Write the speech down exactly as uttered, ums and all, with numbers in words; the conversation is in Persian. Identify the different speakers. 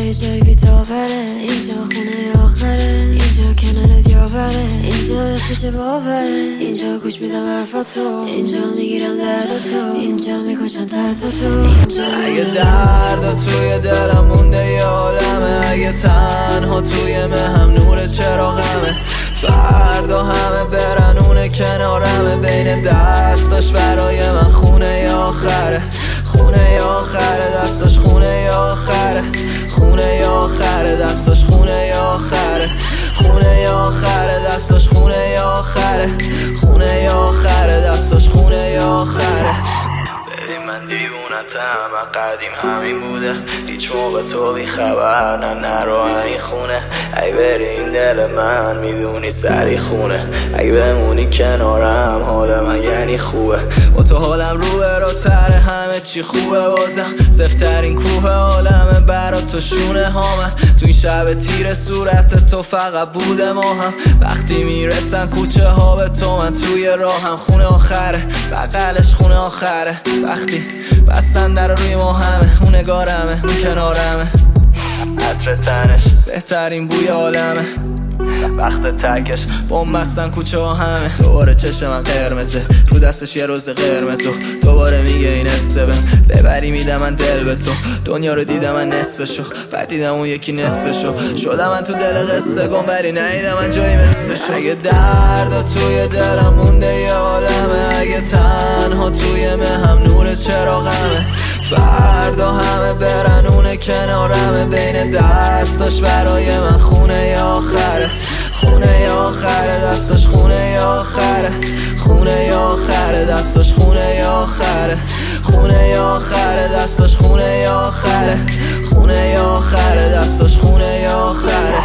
Speaker 1: یه جای بی داوره، اینجا خونه آخره، اینجا کنارت یاوره، اینجا پیش باوره، اینجا گوش میدم حرفاتو، اینجا میگیرم درداتو، اینجا میکشم ترساتو، اینجا
Speaker 2: اگه درد توی دلم مونده یه عالمه، اگه تنها توی مهم نور چراغمه، فردا همه برن اونه کنارمه، بین دستاش برای من خونه ی آخره، خونه ی آخره، دستاش خونه ی آخره، خونه ی آخره، دستاش خونه ی آخره، خونه ی آخره، دستاش خونه ی آخره، خونه ی آخره، دستاش خونه ی آخره. ببین من دیوونتم، قدیم همین بوده، هیچ موقع تو بی خبر نه نرو این خونه، ای بری این دل من میدونی سری خونه، ای بمونی کنارم حال من یعنی خوبه، با تو حالم روه رو تره، همه چی خوبه بازم، زفترین کوه عالمه برا تو شونه هامن، تو این شب تیر صورت تو فقط بوده ماهم، وقتی میرسن کوچه ها به تو من توی راهم، خونه آخره بقلش خونه آخره، وقتی بستن در روی ما همه، اون نگارمه اون کنارمه، عطر تنش بهترین بوی عالمه، وقت ترکش بوم بستن کوچه ها همه، دوباره چشم من قرمزه، رو دستش یه روز قرمزو، دوباره میگه این استبن ببری میدم من دل به تو، دنیا رو دیدم من نصفشو، بعد دیدم اون یکی نصفشو، شدم من تو دل قصه گم بری نیدم من جایی مثلشو. اگه درد توی دلم مونده یه عالمه، اگه تنها توی مهم نور چراغمه، فردا همه برن اونه کنارمه، بین دستاش برای من خونه ی آخره، خونه ی آخره، دستاش خونه ی آخره، خونه ی آخره، دستاش خونه ی آخره، خونه ی آخره، دستاش خونه ی آخره، خونه ی آخره، دستاش خونه ی آخره.